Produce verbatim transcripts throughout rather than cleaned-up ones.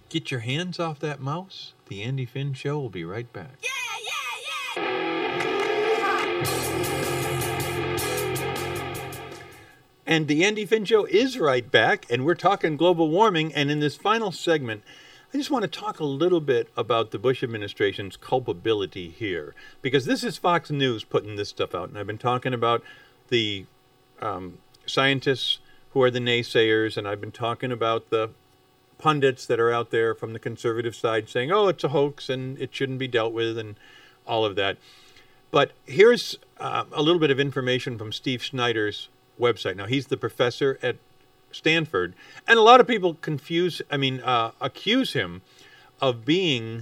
Get your hands off that mouse. The Andy Finn Show will be right back. Yeah, yeah, yeah! And the Andy Finn Show is right back, and we're talking global warming. And in this final segment, I just want to talk a little bit about the Bush administration's culpability here, because this is Fox News putting this stuff out. And I've been talking about the um, scientists who are the naysayers, and I've been talking about the pundits that are out there from the conservative side saying, oh, it's a hoax and it shouldn't be dealt with and all of that. But here's uh, a little bit of information from Steve Schneider's website. Now, he's the professor at Stanford, and a lot of people confuse, I mean, uh, accuse him of being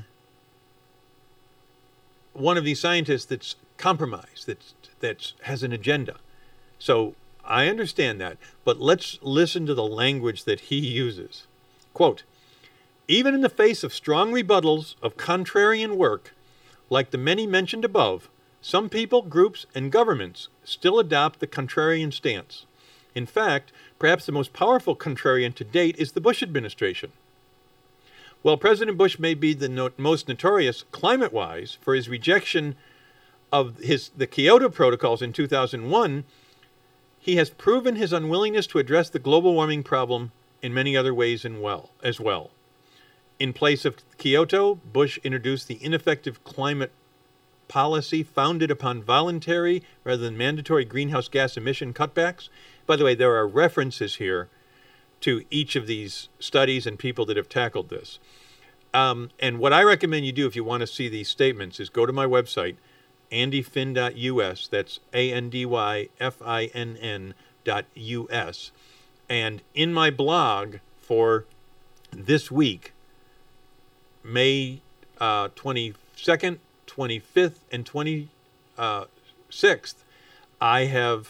one of these scientists that's compromised, that's, that's has an agenda. So I understand that, but let's listen to the language that he uses. Quote, even in the face of strong rebuttals of contrarian work, like the many mentioned above, some people, groups, and governments still adopt the contrarian stance. In fact, perhaps the most powerful contrarian to date is the Bush administration. While President Bush may be the no- most notorious climate-wise for his rejection of his the Kyoto Protocols in two thousand one, he has proven his unwillingness to address the global warming problem in many other ways in well, as well. In place of Kyoto, Bush introduced the ineffective climate policy founded upon voluntary rather than mandatory greenhouse gas emission cutbacks. By the way, there are references here to each of these studies and people that have tackled this. Um, and what I recommend you do if you want to see these statements is go to my website, andy finn dot u s. That's A N D Y F I N N dot U S. And in my blog for this week, May uh, twenty-second, twenty-fifth, and twenty-sixth, I have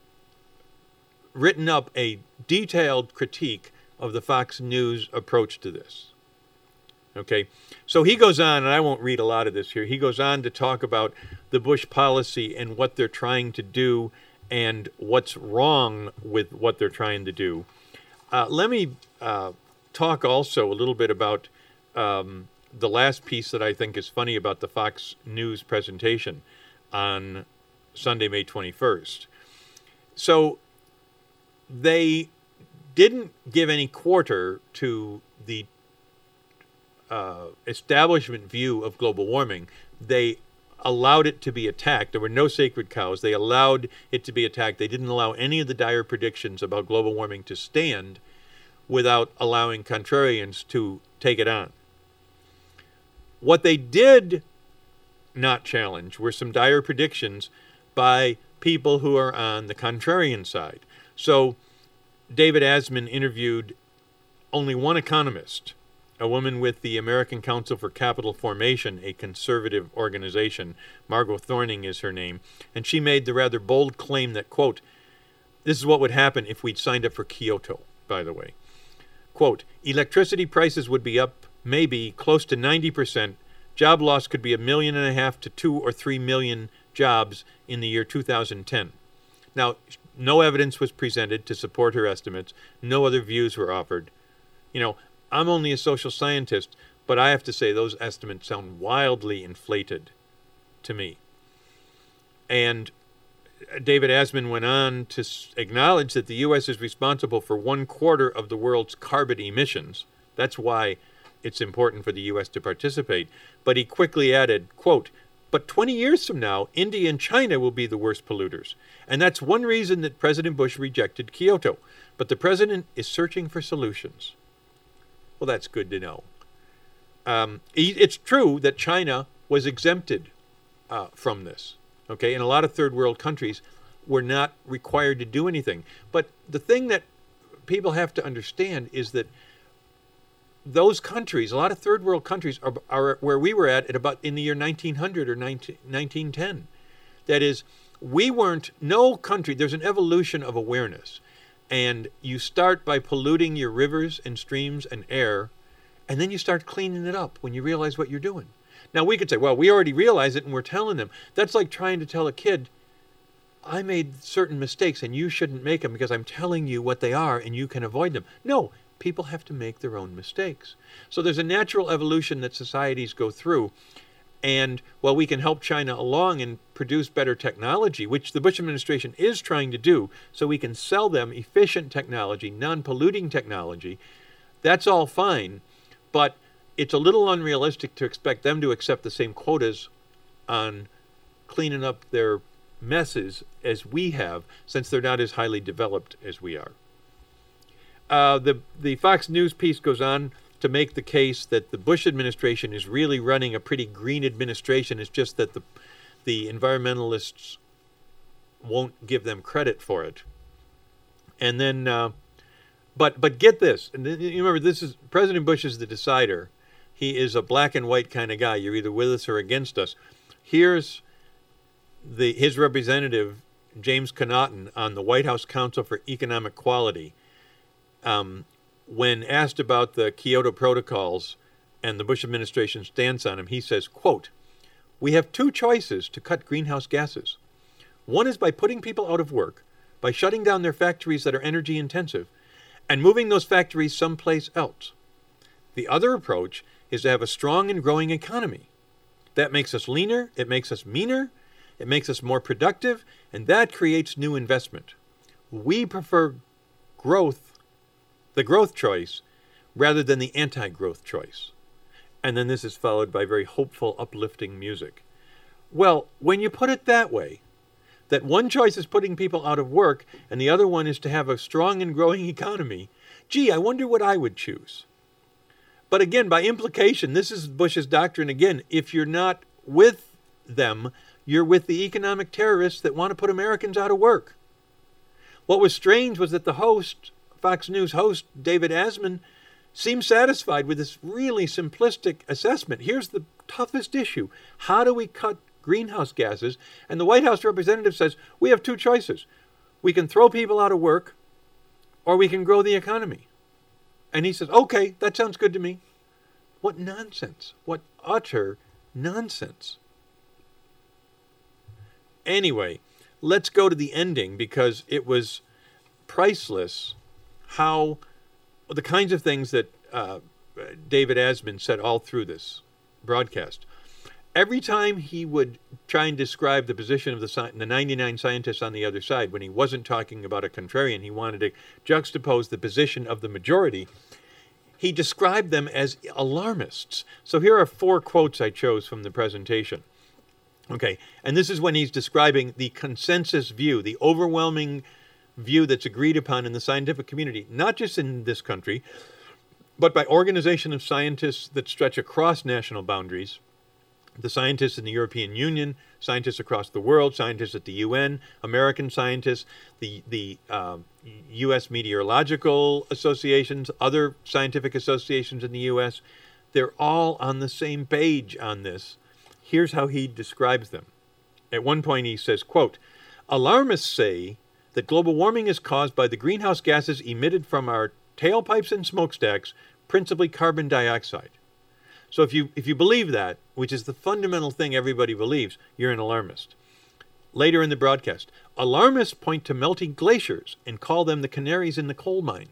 written up a detailed critique of the Fox News approach to this. Okay, so he goes on, and I won't read a lot of this here. He goes on to talk about the Bush policy and what they're trying to do and what's wrong with what they're trying to do. Uh, let me uh, talk also a little bit about um, the last piece that I think is funny about the Fox News presentation on Sunday, May twenty-first. So they didn't give any quarter to the uh, establishment view of global warming. They allowed it to be attacked. There were no sacred cows. They allowed it to be attacked. They didn't allow any of the dire predictions about global warming to stand without allowing contrarians to take it on. What they did not challenge were some dire predictions by people who are on the contrarian side. So David Asman interviewed only one economist, a woman with the American Council for Capital Formation, a conservative organization. Margot Thorning is her name. And she made the rather bold claim that, quote, this is what would happen if we'd signed up for Kyoto, by the way. Quote, electricity prices would be up maybe close to ninety percent. Job loss could be a million and a half to two or three million jobs in the year two thousand ten. Now, no evidence was presented to support her estimates. No other views were offered. You know, I'm only a social scientist, but I have to say those estimates sound wildly inflated to me. And David Asman went on to acknowledge that the U S is responsible for one quarter of the world's carbon emissions. That's why it's important for the U S to participate. But he quickly added, quote, but twenty years from now, India and China will be the worst polluters. And that's one reason that President Bush rejected Kyoto. But the president is searching for solutions. Well, that's good to know. Um, it's true that China was exempted uh, from this. Okay, and a lot of third world countries were not required to do anything. But the thing that people have to understand is that those countries, a lot of third world countries, are, are where we were at at about in the year nineteen hundred or nineteen ten. That is, we weren't, no country, there's an evolution of awareness. And you start by polluting your rivers and streams and air, and then you start cleaning it up when you realize what you're doing. Now, we could say, well, we already realize it and we're telling them. That's like trying to tell a kid, I made certain mistakes and you shouldn't make them because I'm telling you what they are and you can avoid them. No, people have to make their own mistakes. So there's a natural evolution that societies go through. And while we can help China along and produce better technology, which the Bush administration is trying to do, so we can sell them efficient technology, non-polluting technology, that's all fine. But it's a little unrealistic to expect them to accept the same quotas on cleaning up their messes as we have, since they're not as highly developed as we are. Uh, the, the Fox News piece goes on to make the case that the Bush administration is really running a pretty green administration. It's just that the the environmentalists won't give them credit for it. And then, uh, but but get this, and then, you remember, this is President Bush is the decider. He is a black and white kind of guy. You're either with us or against us. Here's the his representative, James Connaughton, on the White House Council for Economic Quality. Um, when asked about the Kyoto protocols and the Bush administration's stance on them, he says, quote, "We have two choices to cut greenhouse gases. One is by putting people out of work, by shutting down their factories that are energy intensive, and moving those factories someplace else. The other approach is to have a strong and growing economy. That makes us leaner, it makes us meaner, it makes us more productive, and that creates new investment. We prefer growth, the growth choice, rather than the anti-growth choice." And then this is followed by very hopeful, uplifting music. Well, when you put it that way, that one choice is putting people out of work and the other one is to have a strong and growing economy, gee, I wonder what I would choose. But again, by implication, this is Bush's doctrine again. If you're not with them, you're with the economic terrorists that want to put Americans out of work. What was strange was that the host, Fox News host, David Asman, seemed satisfied with this really simplistic assessment. Here's the toughest issue. How do we cut greenhouse gases? And the White House representative says, we have two choices. We can throw people out of work, or we can grow the economy. And he says, okay, that sounds good to me. What nonsense. What utter nonsense. Anyway, let's go to the ending, because it was priceless how the kinds of things that uh, David Asman said all through this broadcast. Every time he would try and describe the position of the, sci- the ninety-nine scientists on the other side, when he wasn't talking about a contrarian, he wanted to juxtapose the position of the majority, he described them as alarmists. So here are four quotes I chose from the presentation. Okay, and this is when he's describing the consensus view, the overwhelming view that's agreed upon in the scientific community, not just in this country, but by organization of scientists that stretch across national boundaries, the scientists in the European Union, scientists across the world, scientists at the U N, American scientists, the, the uh, U S meteorological associations, other scientific associations in the U S, they're all on the same page on this. Here's how he describes them. At one point he says, quote, "Alarmists say that global warming is caused by the greenhouse gases emitted from our tailpipes and smokestacks, principally carbon dioxide. So if you if you believe that, which is the fundamental thing everybody believes, you're an alarmist." Later in the broadcast, "Alarmists point to melting glaciers and call them the canaries in the coal mine."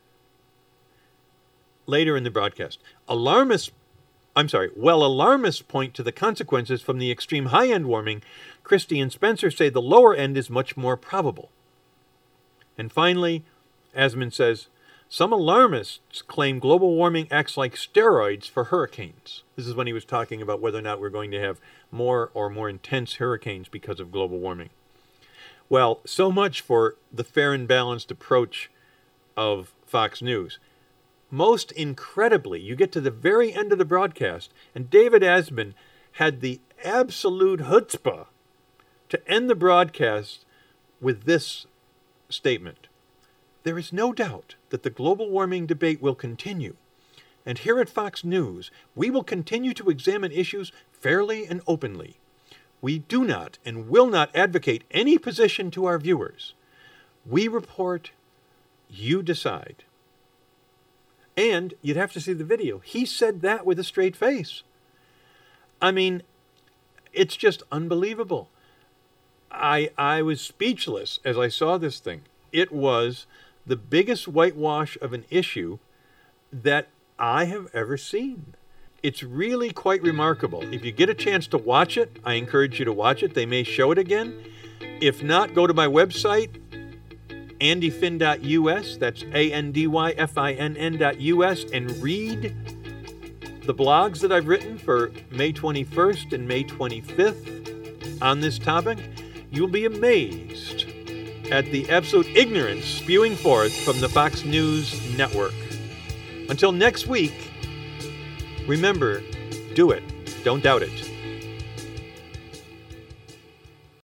Later in the broadcast, alarmists I'm sorry, while alarmists point to the consequences from the extreme high-end warming, Christie and Spencer say the lower end is much more probable. And finally, Asman says, "Some alarmists claim global warming acts like steroids for hurricanes." This is when he was talking about whether or not we're going to have more or more intense hurricanes because of global warming. Well, so much for the fair and balanced approach of Fox News. Most incredibly, you get to the very end of the broadcast, and David Asman had the absolute chutzpah to end the broadcast with this statement: "There is no doubt that the global warming debate will continue, and here at Fox News, we will continue to examine issues fairly and openly. We do not and will not advocate any position to our viewers. We report, you decide." And you'd have to see the video. He said that with a straight face. I mean, it's just unbelievable. I I was speechless as I saw this thing. It was the biggest whitewash of an issue that I have ever seen. It's really quite remarkable. If you get a chance to watch it, I encourage you to watch it. They may show it again. If not, go to my website, andy finn dot u s. That's A N D Y F I N N dot U S, and read the blogs that I've written for May twenty-first and May twenty-fifth on this topic. You'll be amazed at the absolute ignorance spewing forth from the Fox News Network. Until next week, remember, do it. Don't doubt it.